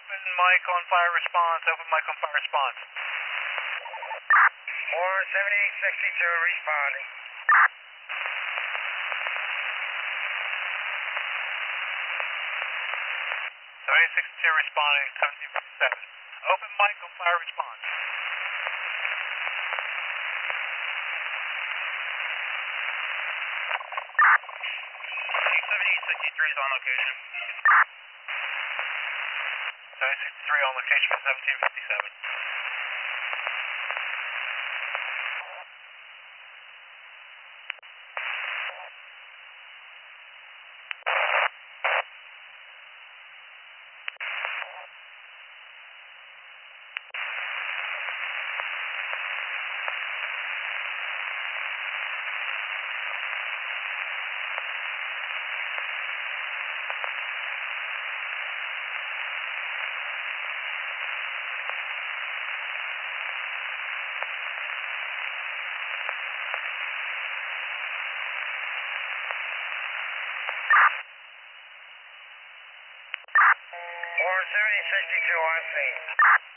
Open mic on fire response, open mic on fire response. 47862 responding. 7862 responding, 1757. Open mic on fire response. Three is on location. 7863 on location for 1757. Or 7062 on scene.